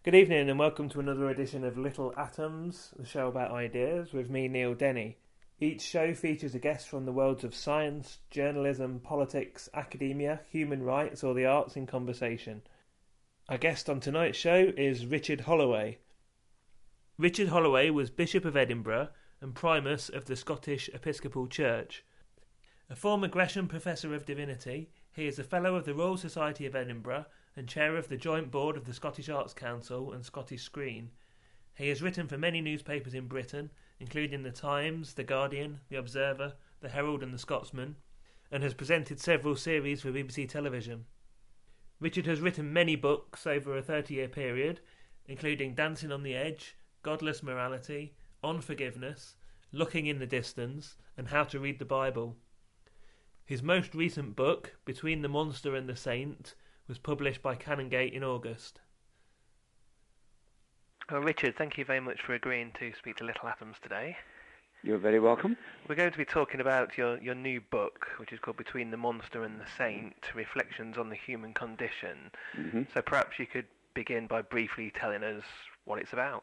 Good evening and welcome to another edition of Little Atoms, the show about ideas, with me, Neil Denny. Each show features a guest from the worlds of science, journalism, politics, academia, human rights or the arts in conversation. Our guest on tonight's show is Richard Holloway. Richard Holloway was Bishop of Edinburgh and Primus of the Scottish Episcopal Church. A former Gresham Professor of Divinity, he is a Fellow of the Royal Society of Edinburgh and Chair of the Joint Board of the Scottish Arts Council and Scottish Screen. He has written for many newspapers in Britain, including The Times, The Guardian, The Observer, The Herald and The Scotsman, and has presented several series for BBC Television. Richard has written many books over a 30-year period, including Dancing on the Edge, Godless Morality, On Forgiveness, Looking in the Distance, and How to Read the Bible. His most recent book, Between the Monster and the Saint, was published by Canongate in August. Well, Richard, thank you very much for agreeing to speak to Little Atoms today. You're very welcome. We're going to be talking about your new book, which is called Between the Monster and the Saint, Reflections on the Human Condition. Mm-hmm. So perhaps you could begin by briefly telling us what it's about.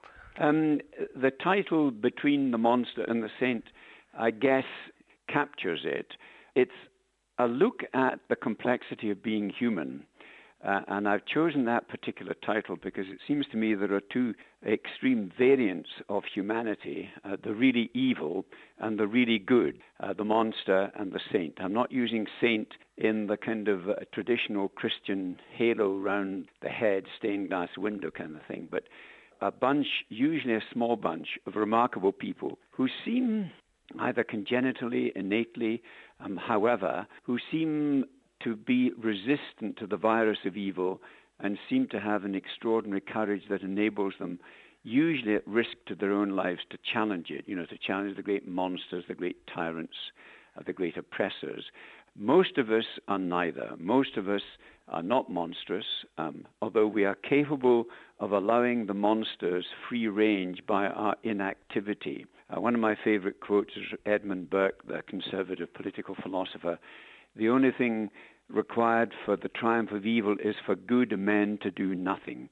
The title, Between the Monster and the Saint, I guess captures it. It's a look at the complexity of being human. And I've chosen that particular title because it seems to me there are two extreme variants of humanity, the really evil and the really good, the monster and the saint. I'm not using saint in the kind of traditional Christian halo round the head, stained glass window kind of thing, but a bunch, usually a small bunch, of remarkable people who seem either congenitally, innately, however, who seem to be resistant to the virus of evil and seem to have an extraordinary courage that enables them, usually at risk to their own lives, to challenge it, to challenge the great monsters, the great tyrants, the great oppressors. Most of us are neither. Most of us are not monstrous, although we are capable of allowing the monsters free range by our inactivity. One of my favorite quotes is Edmund Burke, the conservative political philosopher. The only thing required for the triumph of evil is for good men to do nothing.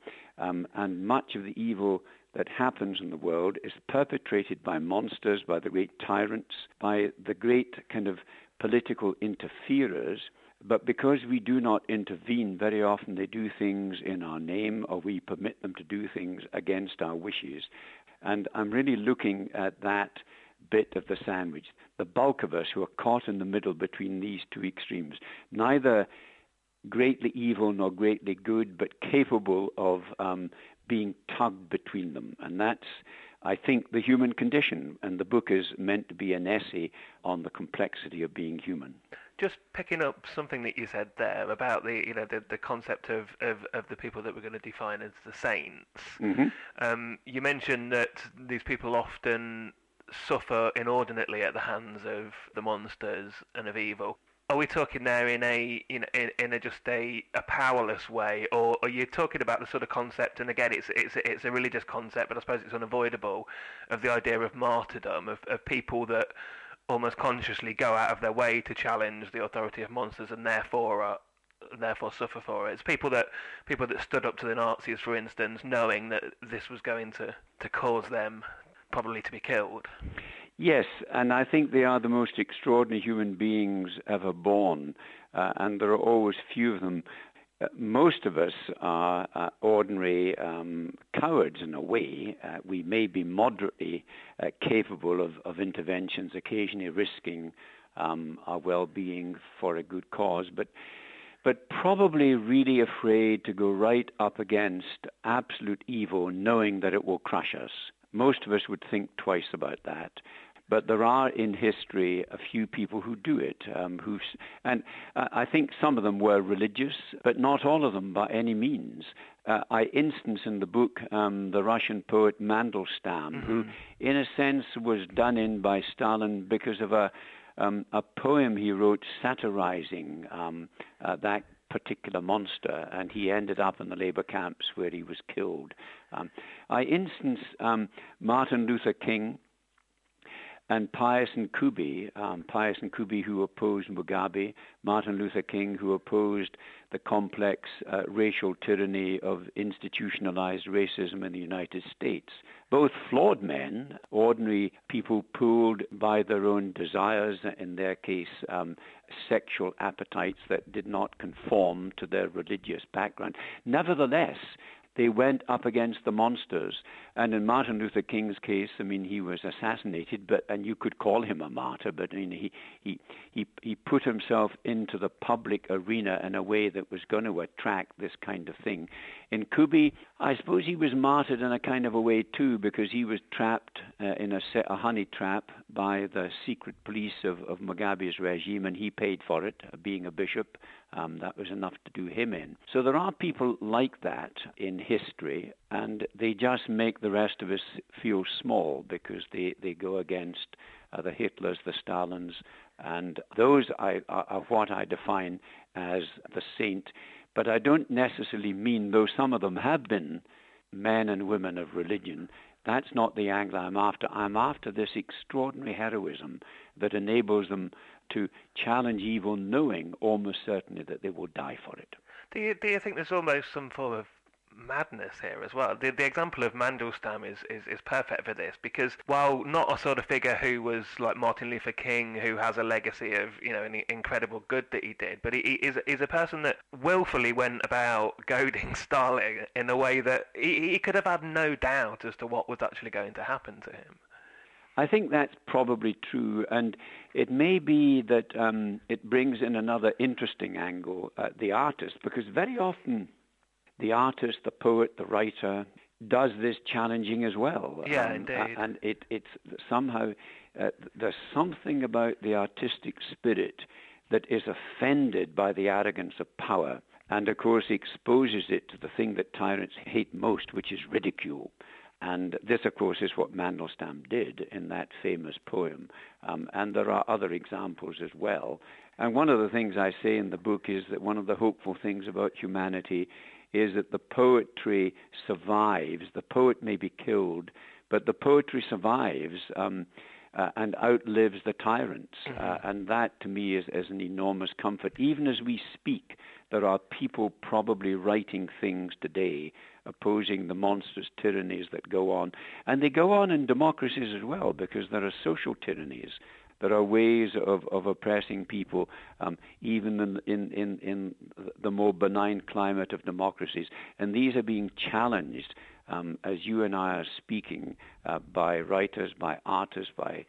And much of the evil that happens in the world is perpetrated by monsters, by the great tyrants, by the great kind of political interferers. But because we do not intervene, very often they do things in our name, or we permit them to do things against our wishes. And I'm really looking at that bit of the sandwich. The bulk of us who are caught in the middle between these two extremes, neither greatly evil nor greatly good, but capable of being tugged between them. And that's, I think, the human condition. And the book is meant to be an essay on the complexity of being human. Just picking up something that you said there about the concept of the people that we're going to define as the saints. Mm-hmm. You mentioned that these people often suffer inordinately at the hands of the monsters and of evil. Are we talking there in a powerless way, or are you talking about the sort of concept? And again, it's a religious concept, but I suppose it's unavoidable, of the idea of martyrdom, of people that almost consciously go out of their way to challenge the authority of monsters and therefore suffer for it. It's people that stood up to the Nazis, for instance, knowing that this was going to cause them probably to be killed. Yes, and I think they are the most extraordinary human beings ever born, and there are always few of them. Most of us are ordinary cowards in a way. We may be moderately capable of interventions, occasionally risking our well-being for a good cause, but probably really afraid to go right up against absolute evil, knowing that it will crush us. Most of us would think twice about that. But there are in history a few people who do it, and I think some of them were religious, but not all of them by any means. I instance in the book the Russian poet Mandelstam, mm-hmm. who in a sense was done in by Stalin because of a poem he wrote satirizing that particular monster, and he ended up in the labor camps where he was killed. I instance Martin Luther King, and Pius Nkubi, who opposed Mugabe, Martin Luther King, who opposed the complex racial tyranny of institutionalized racism in the United States. Both flawed men, ordinary people pulled by their own desires, in their case, sexual appetites that did not conform to their religious background. Nevertheless, they went up against the monsters. And in Martin Luther King's case, I mean, he was assassinated, and you could call him a martyr, but I mean, he put himself into the public arena in a way that was going to attract this kind of thing. In Nkubi, I suppose he was martyred in a kind of a way too, because he was trapped in a honey trap by the secret police of Mugabe's regime, and he paid for it, being a bishop. That was enough to do him in. So there are people like that in history, and they just make the rest of us feel small because they go against the Hitlers, the Stalins, and those are what I define as the saint. But I don't necessarily mean, though some of them have been men and women of religion, that's not the angle I'm after. I'm after this extraordinary heroism that enables them to challenge evil, knowing almost certainly that they will die for it. Do you think there's almost some form of madness here as well? The example of Mandelstam is perfect for this, because while not a sort of figure who was like Martin Luther King, who has a legacy of an incredible good that he did, but he is a person that willfully went about goading Stalin in a way that he could have had no doubt as to what was actually going to happen to him. I think that's probably true, and it may be that it brings in another interesting angle, the artist, because very often the artist, the poet, the writer does this challenging as well. Yeah, indeed. And it's somehow, there's something about the artistic spirit that is offended by the arrogance of power, and of course exposes it to the thing that tyrants hate most, which is ridicule. And this, of course, is what Mandelstam did in that famous poem. And there are other examples as well. And one of the things I say in the book is that one of the hopeful things about humanity is that the poetry survives. The poet may be killed, but the poetry survives and outlives the tyrants. And that, to me, is an enormous comfort. Even as we speak, there are people probably writing things today opposing the monstrous tyrannies that go on. And they go on in democracies as well, because there are social tyrannies. There are ways of oppressing people, even in the more benign climate of democracies. And these are being challenged, as you and I are speaking, by writers, by artists,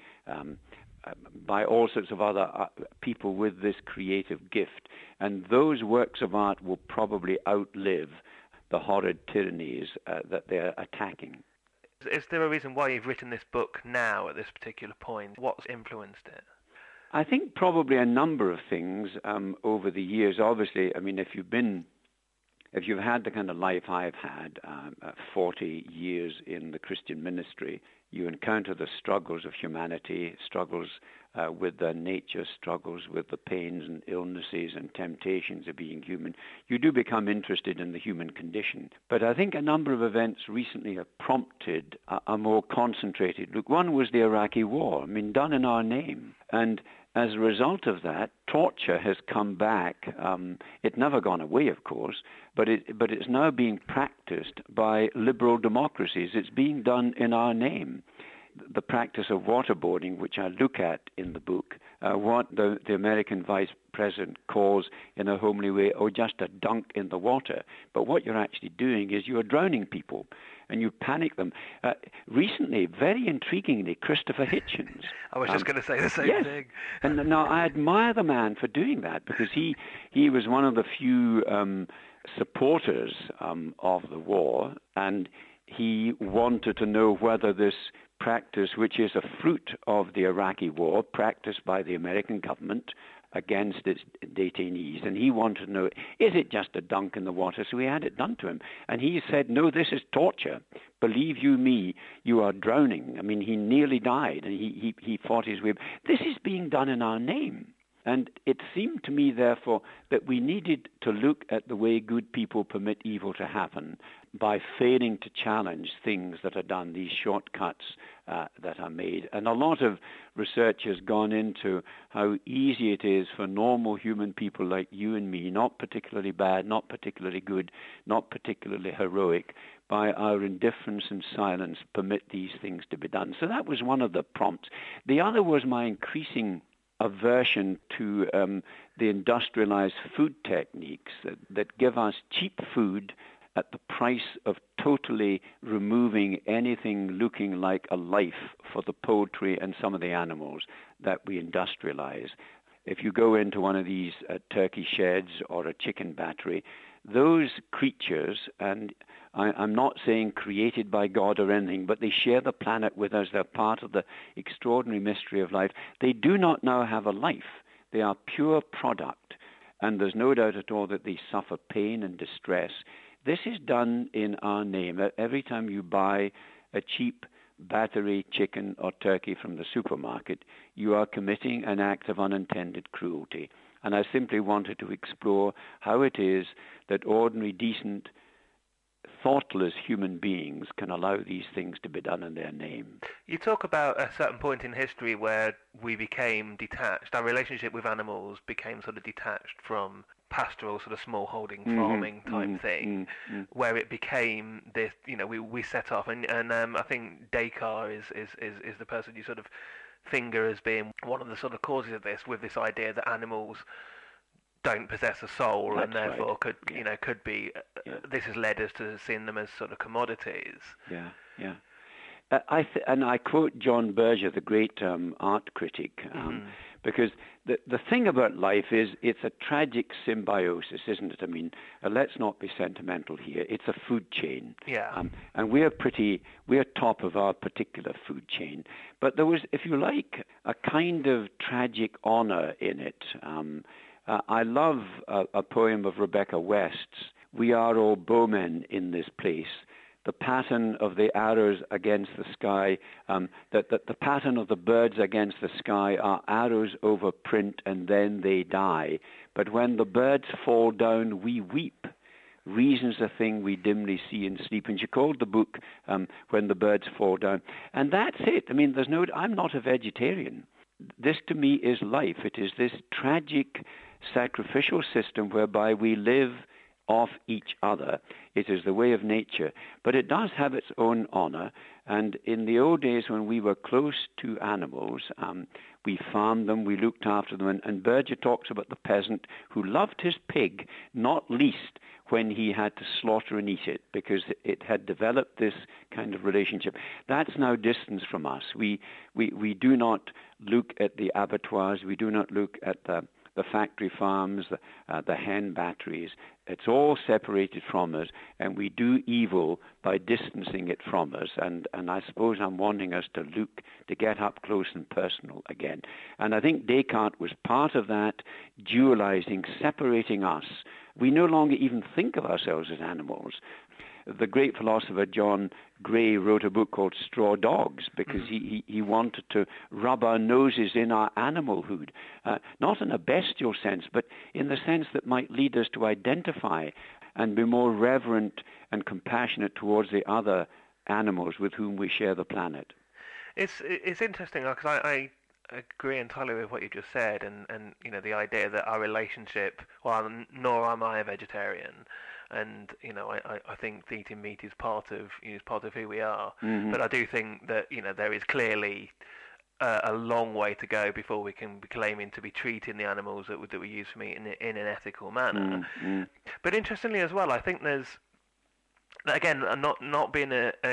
by all sorts of other people with this creative gift. And those works of art will probably outlive the horrid tyrannies that they're attacking. Is there a reason why you've written this book now at this particular point? What's influenced it? I think probably a number of things over the years. Obviously, I mean, if you've had the kind of life I've had, 40 years in the Christian ministry, you encounter the struggles of humanity, struggles with the nature, struggles with the pains and illnesses and temptations of being human. You do become interested in the human condition. But I think a number of events recently have prompted a more concentrated look. One was the Iraqi war, I mean, done in our name. And as a result of that, torture has come back. It's never gone away, of course, but it's now being practiced by liberal democracies. It's being done in our name. The practice of waterboarding, which I look at in the book, what the American vice president calls in a homely way, just a dunk in the water. But what you're actually doing is you're drowning people and you panic them. Recently, very intriguingly, Christopher Hitchens. I was just going to say the same thing. And now I admire the man for doing that, because he was one of the few supporters of the war, and he wanted to know whether this practice, which is a fruit of the Iraqi war, practiced by the American government against its detainees, and he wanted to know, is it just a dunk in the water? So we had it done to him. And he said, no, this is torture. Believe you me, you are drowning. I mean, he nearly died, and he fought his way. This is being done in our name. And it seemed to me, therefore, that we needed to look at the way good people permit evil to happen by failing to challenge things that are done, these shortcuts that are made. And a lot of research has gone into how easy it is for normal human people like you and me, not particularly bad, not particularly good, not particularly heroic, by our indifference and silence, permit these things to be done. So that was one of the prompts. The other was my increasing aversion to the industrialized food techniques that give us cheap food at the price of totally removing anything looking like a life for the poultry and some of the animals that we industrialize. If you go into one of these turkey sheds or a chicken battery, those creatures, and I'm not saying created by God or anything, but they share the planet with us. They're part of the extraordinary mystery of life. They do not now have a life. They are pure product. And there's no doubt at all that they suffer pain and distress. This is done in our name. Every time you buy a cheap battery chicken or turkey from the supermarket, you are committing an act of unintended cruelty. And I simply wanted to explore how it is that ordinary, decent, thoughtless human beings can allow these things to be done in their name. You talk about a certain point in history where we became detached. Our relationship with animals became sort of detached from pastoral, sort of small-holding farming type thing, where it became this, we set off. And I think Descartes is the person you sort of finger as being one of the sort of causes of this, with this idea that animals don't possess a soul. That's and therefore right. could be this has led us to seeing them as sort of commodities. And I quote John Berger, the great art critic, because the thing about life is it's a tragic symbiosis, isn't it? I mean, let's not be sentimental here. It's a food chain. And we're top of our particular food chain. But there was, if you like, a kind of tragic honor in it. I love a poem of Rebecca West's, "We are all bowmen in this place. The pattern of the arrows against the sky, that the pattern of the birds against the sky are arrows over print, and then they die. But when the birds fall down, we weep. Reason's a thing we dimly see in sleep." And she called the book "When the Birds Fall Down." And that's it. I mean, I'm not a vegetarian. This to me is life. It is this tragic sacrificial system whereby we live off each other. It is the way of nature, but it does have its own honor. And in the old days when we were close to animals, we farmed them, we looked after them, and Berger talks about the peasant who loved his pig, not least when he had to slaughter and eat it, because it had developed this kind of relationship. That's now distanced from us. We do not look at the abattoirs, we do not look at the factory farms, the hen batteries. It's all separated from us, and we do evil by distancing it from us. And I suppose I'm wanting us to get up close and personal again. And I think Descartes was part of that, dualizing, separating us. We no longer even think of ourselves as animals. The great philosopher John Gray wrote a book called Straw Dogs because he wanted to rub our noses in our animalhood, not in a bestial sense, but in the sense that might lead us to identify and be more reverent and compassionate towards the other animals with whom we share the planet. It's interesting because I agree entirely with what you just said, and the idea that our relationship, well, nor am I a vegetarian. And I think eating meat is part of who we are. But I do think that there is clearly a long way to go before we can be claiming to be treating the animals that we use for meat in an ethical manner. But interestingly as well, I think there's, again, not being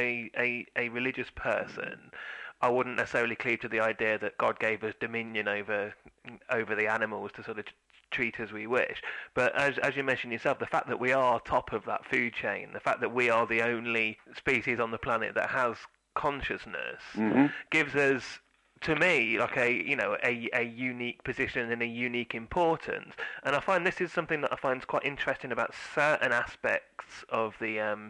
a religious person, I wouldn't necessarily cleave to the idea that God gave us dominion over the animals to sort of treat as we wish. But as you mentioned yourself, the fact that we are top of that food chain, the fact that we are the only species on the planet that has consciousness, gives us, to me, like a unique position and a unique importance. And I find this is something that I find quite interesting about certain aspects of the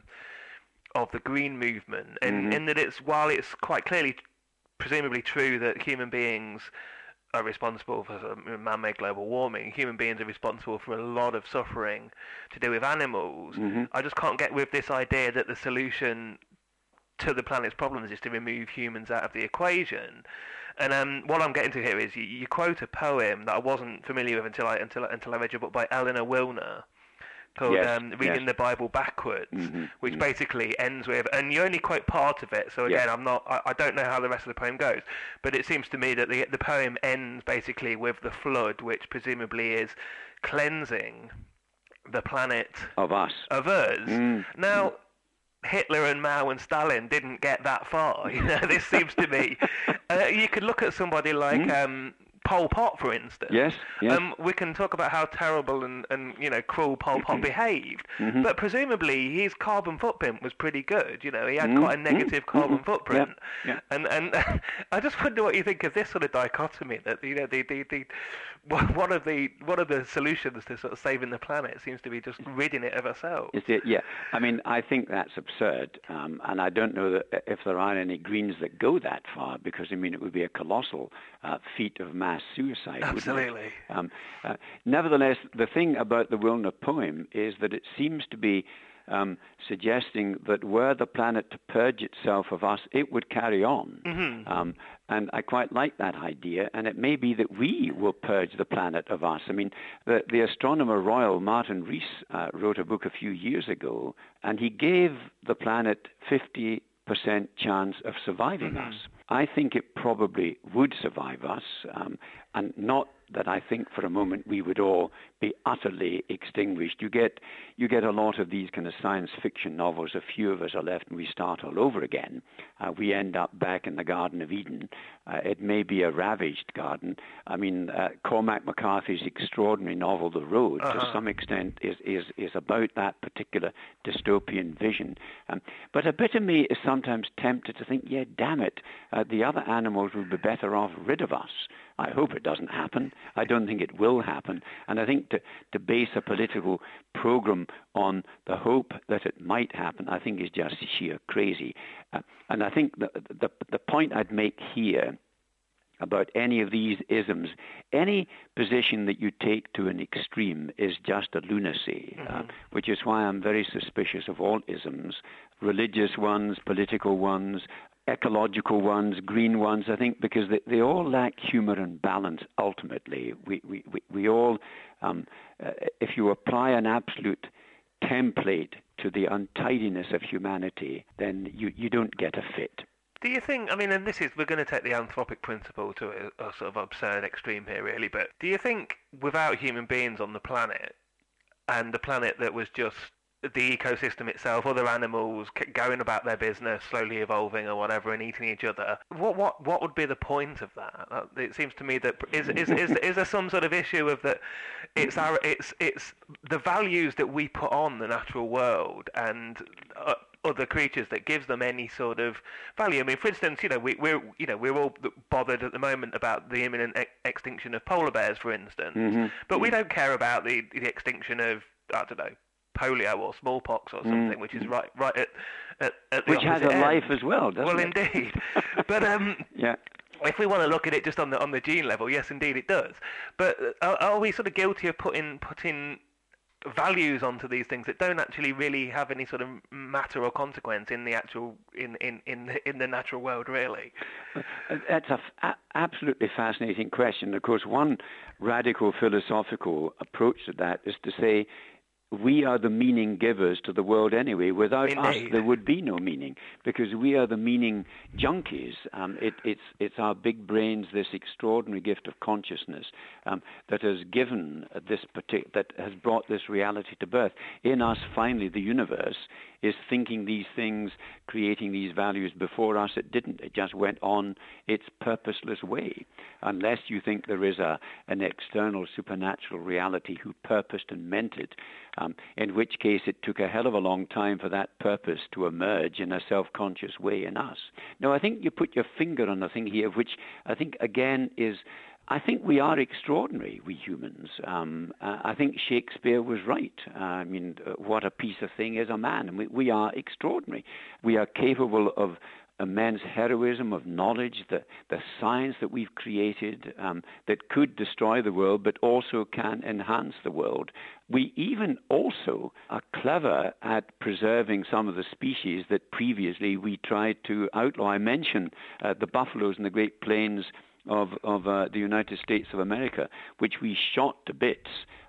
green movement, in that while it's quite clearly presumably true that human beings are responsible for sort of man-made global warming. Human beings are responsible for a lot of suffering to do with animals. I just can't get with this idea that the solution to the planet's problems is to remove humans out of the equation. And what I'm getting to here is you quote a poem that I wasn't familiar with until I read your book by Eleanor Wilner, called Reading the Bible Backwards, which basically ends with, and you only quote part of it, so again, I don't know how the rest of the poem goes, but it seems to me that the poem ends basically with the flood, which presumably is cleansing the planet of us. Now, Hitler and Mao and Stalin didn't get that far. This seems to me, you could look at somebody like Pol Pot, for instance. Yes. We can talk about how terrible and cruel Pol Pot behaved, but presumably his carbon footprint was pretty good. He had quite a negative carbon footprint, and I just wonder what you think of this sort of dichotomy. That one of the solutions to sort of saving the planet seems to be just ridding it of ourselves. Yeah. I mean, I think that's absurd, and I don't know that if there are any Greens that go that far, because I mean it would be a colossal feat of mass suicide. Absolutely. Nevertheless, the thing about the Wilner poem is that it seems to be suggesting that were the planet to purge itself of us, it would carry on. And I quite like that idea, and it may be that we will purge the planet of us. I mean, the astronomer royal Martin Rees wrote a book a few years ago, and he gave the planet 50% chance of surviving us. I think it probably would survive us, and not that I think for a moment we would all be utterly extinguished. You get a lot of these kind of science fiction novels. A few of us are left and we start all over again. We end up back in the Garden of Eden. It may be a ravaged garden. I mean, Cormac McCarthy's extraordinary novel, The Road, to some extent is about that particular dystopian vision. But a bit of me is sometimes tempted to think, yeah, damn it, the other animals would be better off rid of us. I hope it doesn't happen. I don't think it will happen. And I think to base a political program on the hope that it might happen, I think is just sheer crazy. And I think the point I'd make here about any of these isms, any position that you take to an extreme is just a lunacy, which is why I'm very suspicious of all isms, religious ones, political ones, ecological ones, green ones, I think, because they all lack humor and balance ultimately. We all, if you apply an absolute template to the untidiness of humanity, then you don't get a fit. Do you think, I mean, and we're going to take the anthropic principle to a sort of absurd extreme here, really, but do you think without human beings on the planet, and the planet that was just the ecosystem itself, other animals going about their business, slowly evolving or whatever, and eating each other, what would be the point of that? It seems to me that is there some sort of issue of that? It's the values that we put on the natural world and other creatures that gives them any sort of value. I mean, for instance, we're all bothered at the moment about the imminent extinction of polar bears, for instance, but we don't care about the extinction of, I don't know, polio or smallpox or something, which is right at the which has a end. Life as well, doesn't it? Well, indeed. But if we want to look at it just on the gene level, yes, indeed it does. But are we sort of guilty of putting values onto these things that don't actually really have any sort of matter or consequence in the actual in the natural world, really? That's a absolutely fascinating question. Of course, one radical philosophical approach to that is to say, we are the meaning givers to the world anyway. Without us, there would be no meaning, because we are the meaning junkies. It's our big brains, this extraordinary gift of consciousness that has given that has brought this reality to birth. In us, finally, the universe is thinking these things, creating these values. Before us, it didn't. It just went on its purposeless way, unless you think there is an external supernatural reality who purposed and meant it, in which case it took a hell of a long time for that purpose to emerge in a self-conscious way in us. Now, I think you put your finger on the thing here, which I think, again, is... I think we are extraordinary, we humans. I think Shakespeare was right. I mean, what a piece of thing is a man. And we are extraordinary. We are capable of immense heroism of knowledge, the science that we've created that could destroy the world but also can enhance the world. We even also are clever at preserving some of the species that previously we tried to outlaw. I mentioned the buffaloes in the Great Plains of the United States of America, which we shot to bits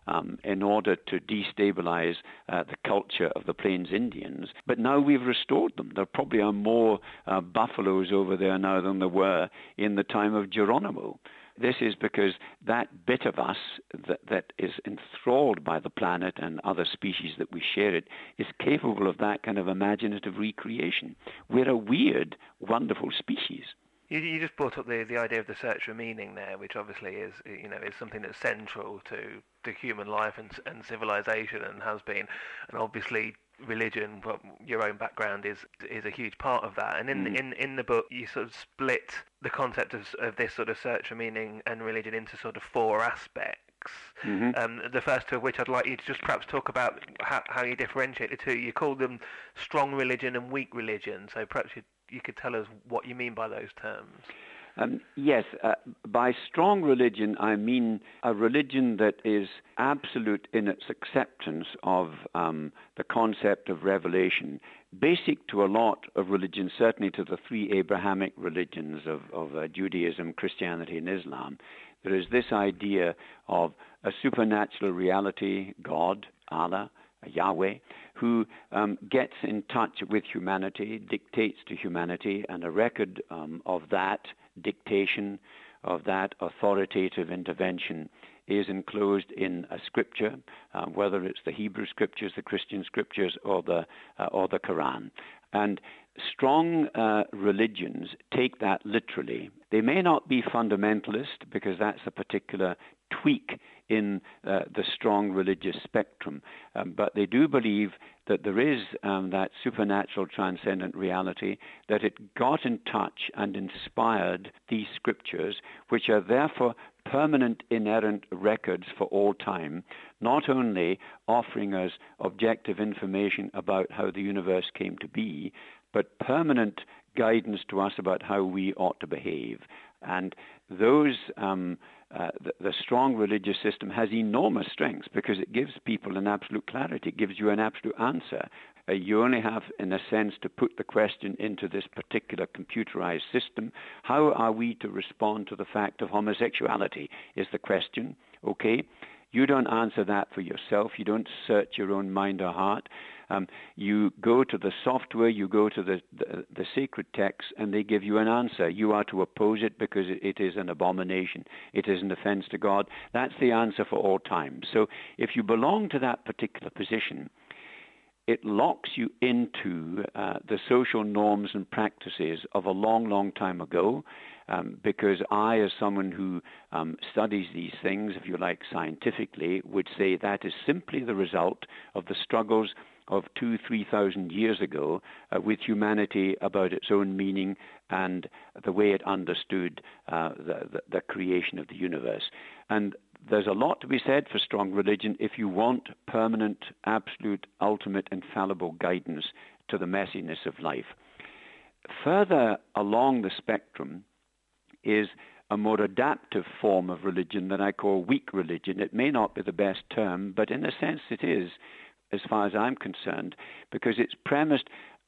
in order to destabilize the culture of the Plains Indians. But now we've restored them. There probably are more buffaloes over there now than there were in the time of Geronimo. This is because that bit of us that is enthralled by the planet and other species that we share it is capable of that kind of imaginative recreation. We're a weird, wonderful species. You just brought up the idea of the search for meaning there, which obviously is something that's central to human life and civilization, and has been, and obviously religion, well, your own background is a huge part of that. And in the book, you sort of split the concept of this sort of search for meaning and religion into sort of four aspects. Mm-hmm. The first two of which I'd like you to just perhaps talk about how you differentiate the two. You call them strong religion and weak religion, so perhaps you could tell us what you mean by those terms. Yes, by strong religion, I mean a religion that is absolute in its acceptance of the concept of revelation, basic to a lot of religions, certainly to the three Abrahamic religions of Judaism, Christianity, and Islam. There is this idea of a supernatural reality, God, Allah, Yahweh, who gets in touch with humanity, dictates to humanity, and a record of that dictation, of that authoritative intervention is enclosed in a scripture, whether it's the Hebrew scriptures, the Christian scriptures, or the Quran. And strong religions take that literally. They may not be fundamentalist, because that's a particular tweak in the strong religious spectrum, but they do believe that there is that supernatural transcendent reality, that it got in touch and inspired these scriptures, which are therefore permanent inerrant records for all time, not only offering us objective information about how the universe came to be, but permanent guidance to us about how we ought to behave. And those, the strong religious system has enormous strengths because it gives people an absolute clarity, it gives you an absolute answer. You only have, in a sense, to put the question into this particular computerized system. How are we to respond to the fact of homosexuality is the question, okay? You don't answer that for yourself. You don't search your own mind or heart. You go to the software, you go to the sacred text, and they give you an answer. You are to oppose it because it is an abomination. It is an offense to God. That's the answer for all time. So if you belong to that particular position, it locks you into the social norms and practices of a long, long time ago, because I, as someone who studies these things, if you like, scientifically, would say that is simply the result of the struggles of 2,000-3,000 years ago with humanity about its own meaning and the way it understood the creation of the universe. And there's a lot to be said for strong religion if you want permanent, absolute, ultimate, infallible guidance to the messiness of life. Further along the spectrum is a more adaptive form of religion that I call weak religion. It may not be the best term, but in a sense it is, as far as I'm concerned, because it's premised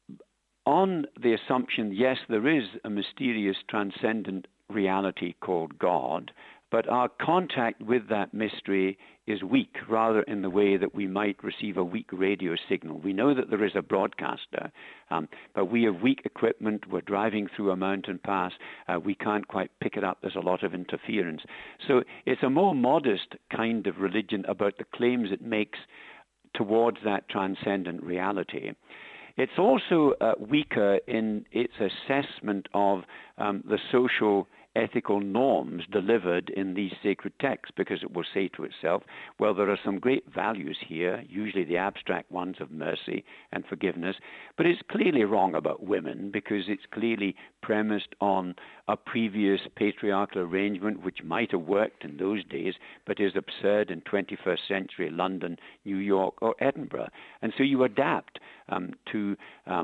on the assumption, yes, there is a mysterious transcendent reality called God, but our contact with that mystery is weak, rather in the way that we might receive a weak radio signal. We know that there is a broadcaster, but we have weak equipment. We're driving through a mountain pass. We can't quite pick it up. There's a lot of interference. So it's a more modest kind of religion about the claims it makes towards that transcendent reality. It's also weaker in its assessment of the social ethical norms delivered in these sacred texts, because it will say to itself, well, there are some great values here, usually the abstract ones of mercy and forgiveness, but it's clearly wrong about women because it's clearly premised on a previous patriarchal arrangement which might have worked in those days, but is absurd in 21st century London, New York, or Edinburgh. And so you adapt to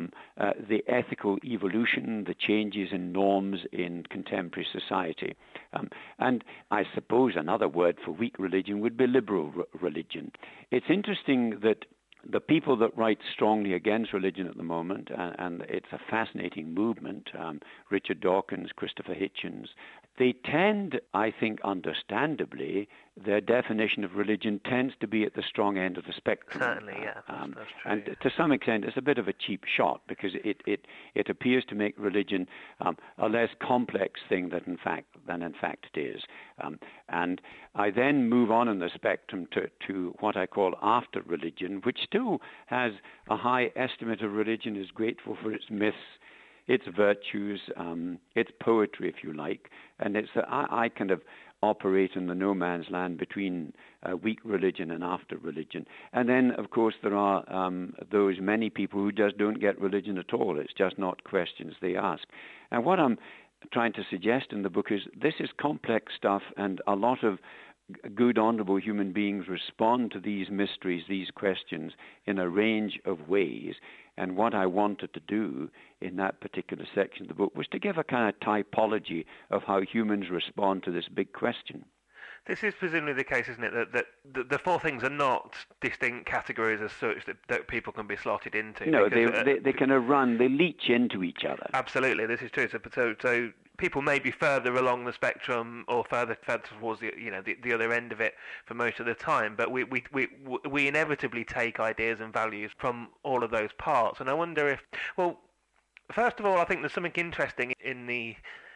the ethical evolution, the changes in norms in contemporary society. And I suppose another word for weak religion would be liberal religion. It's interesting that the people that write strongly against religion at the moment, and it's a fascinating movement, Richard Dawkins, Christopher Hitchens, they tend, I think understandably, their definition of religion tends to be at the strong end of the spectrum. Certainly, yeah. That's true. And to some extent, it's a bit of a cheap shot because it appears to make religion a less complex thing than in fact it is. And I then move on in the spectrum to what I call after religion, which still has a high estimate of religion, is grateful for its myths, its virtues, its poetry, if you like. And I kind of operate in the no man's land between weak religion and after religion. And then, of course, there are those many people who just don't get religion at all. It's just not questions they ask. And what I'm trying to suggest in the book is this is complex stuff, and a lot of good, honorable human beings respond to these mysteries, these questions, in a range of ways. And what I wanted to do in that particular section of the book was to give a kind of typology of how humans respond to this big question. This is presumably the case, isn't it, that the four things are not distinct categories as such that people can be slotted into? No, because, they kind of they leach into each other. Absolutely, this is true. So people may be further along the spectrum or further towards the other end of it for most of the time, but we inevitably take ideas and values from all of those parts. And I wonder if, well, first of all, I think there's something interesting in the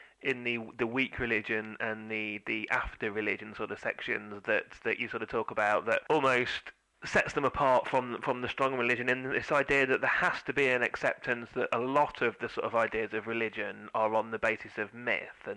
weak religion and the after religion sort of sections that you sort of talk about that almost sets them apart from the strong religion, in this idea that there has to be an acceptance that a lot of the sort of ideas of religion are on the basis of myth,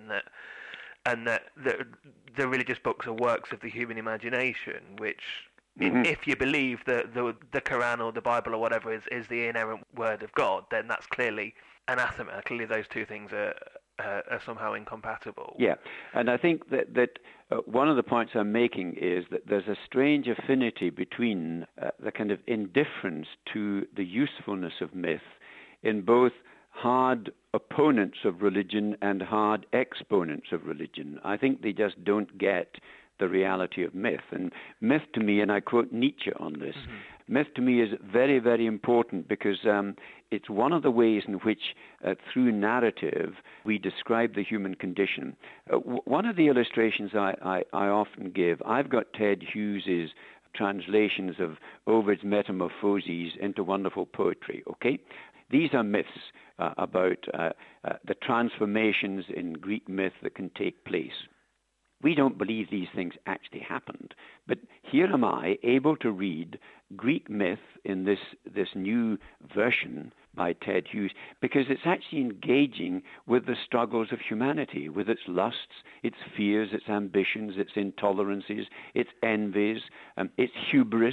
and that the religious books are works of the human imagination, which if you believe that the Quran or the Bible or whatever is the inerrant word of God, then that's clearly anathema. Clearly those two things are somehow incompatible. Yeah, and I think that one of the points I'm making is that there's a strange affinity between the kind of indifference to the usefulness of myth in both hard opponents of religion and hard exponents of religion. I think they just don't get the reality of myth. And myth to me, and I quote Nietzsche on this, myth to me is very, very important because it's one of the ways in which, through narrative, we describe the human condition. One of the illustrations I often give, I've got Ted Hughes's translations of Ovid's Metamorphoses into wonderful poetry, okay? These are myths about the transformations in Greek myth that can take place. We don't believe these things actually happened. But here am I, able to read Greek myth in this new version by Ted Hughes, because it's actually engaging with the struggles of humanity, with its lusts, its fears, its ambitions, its intolerances, its envies, its hubris.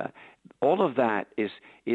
All of that is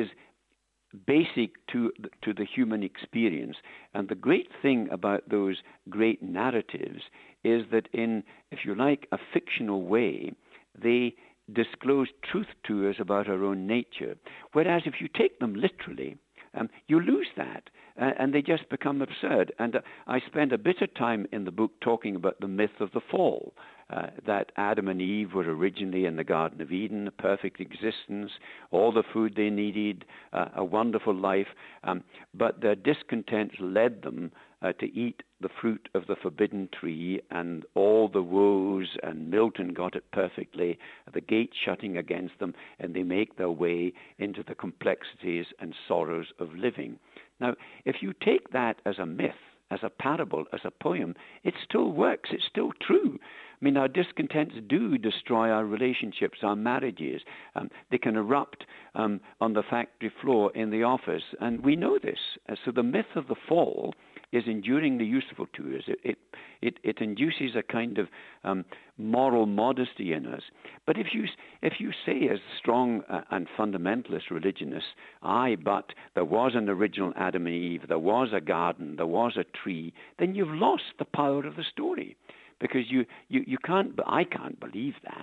basic to the human experience. And the great thing about those great narratives is that in, if you like, a fictional way, they disclose truth to us about our own nature. Whereas if you take them literally, you lose that, and they just become absurd. And I spend a bit of time in the book talking about the myth of the fall, that Adam and Eve were originally in the Garden of Eden, a perfect existence, all the food they needed, a wonderful life, but their discontents led them to eat the fruit of the forbidden tree, and all the woes, and Milton got it perfectly, the gate shutting against them, and they make their way into the complexities and sorrows of living. Now, if you take that as a myth, as a parable, as a poem, it still works, it's still true. I mean, our discontents do destroy our relationships, our marriages. They can erupt on the factory floor, in the office, and we know this. So the myth of the fall is enduringly useful to us. It induces a kind of moral modesty in us. But if you say, as strong and fundamentalist religionists, but there was an original Adam and Eve, there was a garden, there was a tree, then you've lost the power of the story. Because I can't believe that.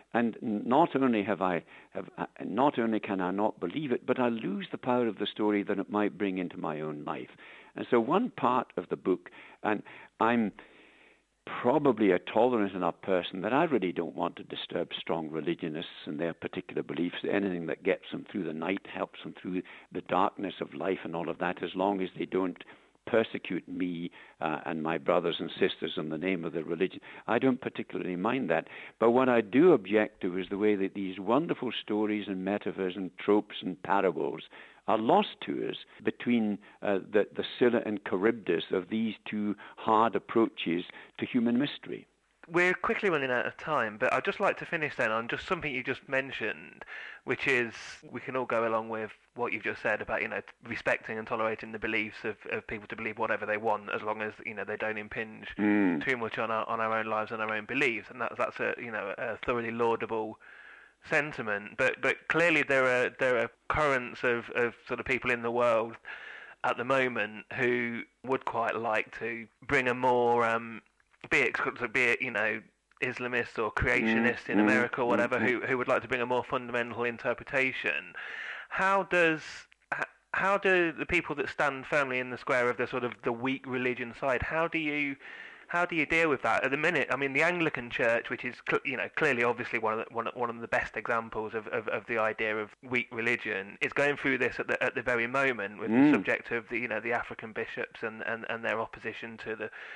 And not only not only can I not believe it, but I lose the power of the story that it might bring into my own life. And so one part of the book, and I'm probably a tolerant enough person that I really don't want to disturb strong religionists and their particular beliefs. Anything that gets them through the night, helps them through the darkness of life and all of that, as long as they don't persecute me and my brothers and sisters in the name of the religion. I don't particularly mind that. But what I do object to is the way that these wonderful stories and metaphors and tropes and parables are lost to us between the Scylla and Charybdis of these two hard approaches to human mystery. We're quickly running out of time, but I'd just like to finish then on just something you just mentioned, which is we can all go along with what you've just said about, respecting and tolerating the beliefs of people to believe whatever they want, as long as, they don't impinge too much on our own lives and our own beliefs, and that's a thoroughly laudable sentiment. But clearly there are currents of sort of people in the world at the moment who would quite like to bring a more be it Islamists or creationists in America or whatever, who would like to bring a more fundamental interpretation. How do the people that stand firmly in the square of the sort of the weak religion side, how do you deal with that at the minute? I mean, the Anglican Church, which is clearly obviously one of the best examples of the idea of weak religion, is going through this at the very moment with the subject of the African bishops and their opposition to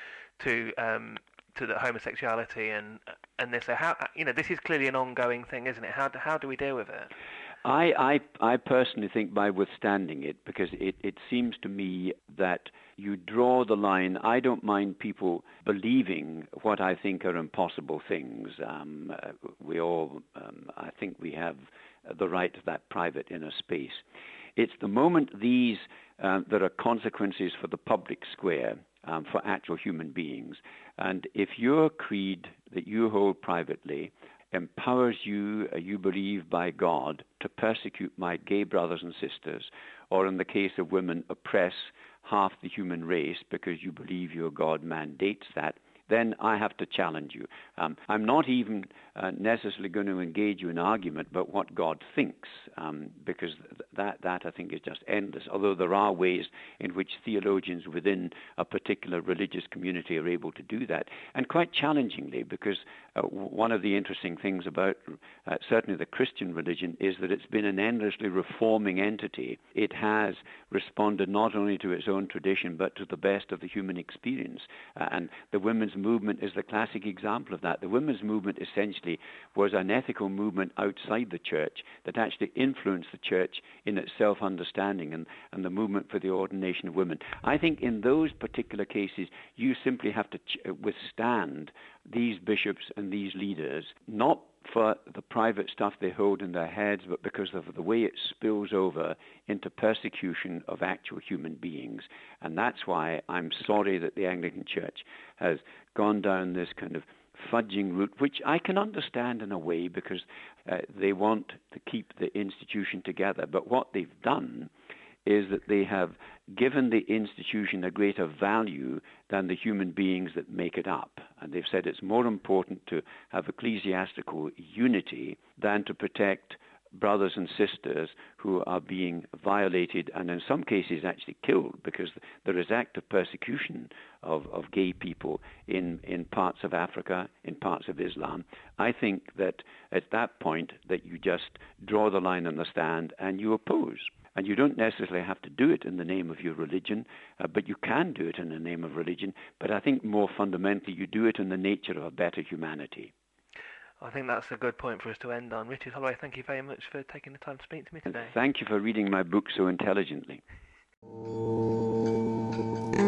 the homosexuality and this. So how this is clearly an ongoing thing, isn't it? How do we deal with it? I personally think by withstanding it, because it seems to me that you draw the line. I don't mind people believing what I think are impossible things. We all, I think we have the right to that private inner space. It's the moment there are consequences for the public square, for actual human beings. And if your creed that you hold privately empowers you, you believe by God, to persecute my gay brothers and sisters, or in the case of women, oppress half the human race because you believe your God mandates that, then I have to challenge you. I'm not even necessarily going to engage you in argument about what God thinks, because that I think is just endless, although there are ways in which theologians within a particular religious community are able to do that, and quite challengingly, because one of the interesting things about certainly the Christian religion is that it's been an endlessly reforming entity. It has responded not only to its own tradition, but to the best of the human experience, and the women's movement is the classic example of that. The women's movement essentially was an ethical movement outside the church that actually influenced the church in its self-understanding and the movement for the ordination of women. I think in those particular cases, you simply have to withstand these bishops and these leaders, not for the private stuff they hold in their heads, but because of the way it spills over into persecution of actual human beings. And that's why I'm sorry that the Anglican Church has gone down this kind of fudging route, which I can understand in a way, because they want to keep the institution together. But what they've done is that they have given the institution a greater value than the human beings that make it up. And they've said it's more important to have ecclesiastical unity than to protect brothers and sisters who are being violated and in some cases actually killed, because there is active persecution of gay people in parts of Africa, in parts of Islam. I think that at that point that you just draw the line in the sand and you oppose. And you don't necessarily have to do it in the name of your religion, but you can do it in the name of religion. But I think more fundamentally, you do it in the nature of a better humanity. I think that's a good point for us to end on. Richard Holloway, thank you very much for taking the time to speak to me today. And thank you for reading my book so intelligently.